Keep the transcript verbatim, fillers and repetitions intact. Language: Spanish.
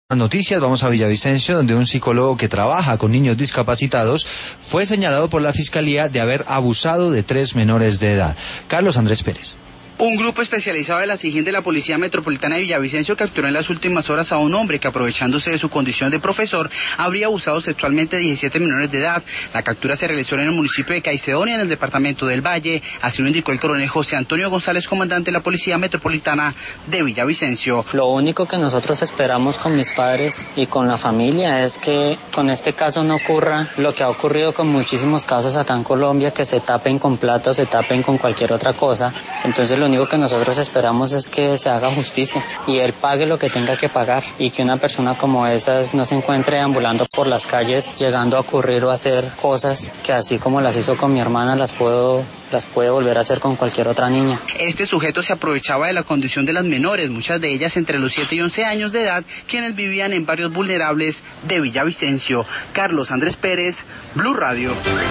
Noticias, vamos a Villavicencio, donde un psicólogo que trabaja con niños discapacitados fue señalado por la Fiscalía de haber abusado de tres menores de edad. Carlos Andrés Pérez. Un grupo especializado de la SIJIN de la Policía Metropolitana de Villavicencio capturó en las últimas horas a un hombre que, aprovechándose de su condición de profesor, habría abusado sexualmente de diecisiete menores de edad. La captura se realizó en el municipio de Caicedonia, en el departamento del Valle. Así lo indicó el coronel José Antonio González, comandante de la Policía Metropolitana de Villavicencio. Lo único que nosotros esperamos con mis padres y con la familia es que con este caso no ocurra lo que ha ocurrido con muchísimos casos acá en Colombia, que se tapen con plata o se tapen con cualquier otra cosa. Entonces lo único que nosotros esperamos es que se haga justicia y él pague lo que tenga que pagar, y que una persona como esas no se encuentre ambulando por las calles llegando a ocurrir o a hacer cosas que, así como las hizo con mi hermana, las puedo las puede volver a hacer con cualquier otra niña. Este sujeto se aprovechaba de la condición de las menores, muchas de ellas entre los siete y once años de edad, quienes vivían en barrios vulnerables de Villavicencio. Carlos Andrés Pérez, Blue Radio.